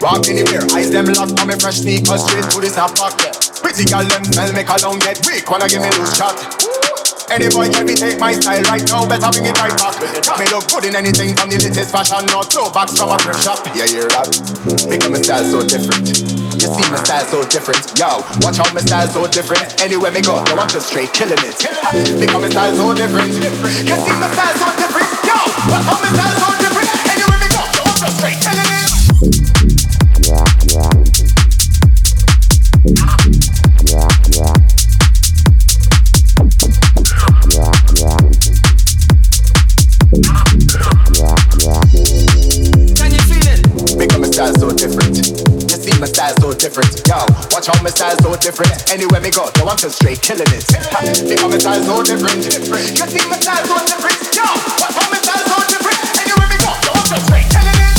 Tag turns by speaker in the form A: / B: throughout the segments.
A: Walk anywhere, eyes them locked on me fresh sneakers straight to the snap pocket. Pretty girl them smell make alone get weak, wanna give me loose shot. Any boy can be take my style right now, better bring it right back. Me look good in anything from the latest fashion, not throwbacks from a thrift shop. Yeah, you're right. Because my style so different. You see my style so different. Yo, watch how my style so different. Anywhere me go, yo, I'm just straight killing it. Because my style so different. You see my style so different. Yo, watch how my style so different. Anywhere me go, yo, I'm just straight killing it. Style so different. You see my style so different. Yo, watch how my style so different. Anywhere me go, yo, I'm just straight killing it. Because my style so different. You see my style so different. Yo, watch how my style so different. Anywhere me go, yo, I'm just straight killing it.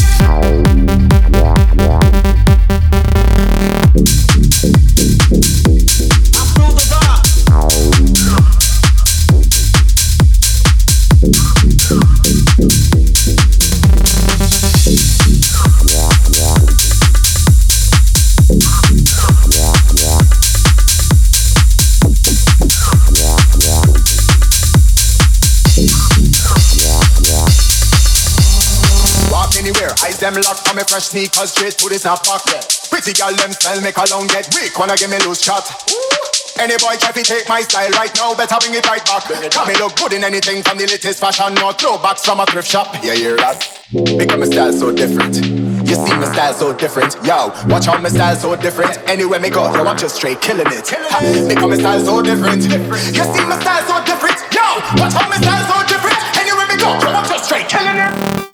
A: Eyes them locked on me fresh sneakers straight to the snap pocket. Pretty girl them smell make alone get weak, wanna give me loose shot. Any boy try to take my style right now, better bring it right back. Can me look good in anything from the latest fashion, not throwbacks from a thrift shop. Yeah, you're right. Because my style so different. You see my style so different. Yo, watch how my style so different. Anywhere me go, yo, I'm just straight killing it. Because my style so different. You see my style so different. Yo, watch how my style so different. Anywhere me go, yo, I'm just straight killing it.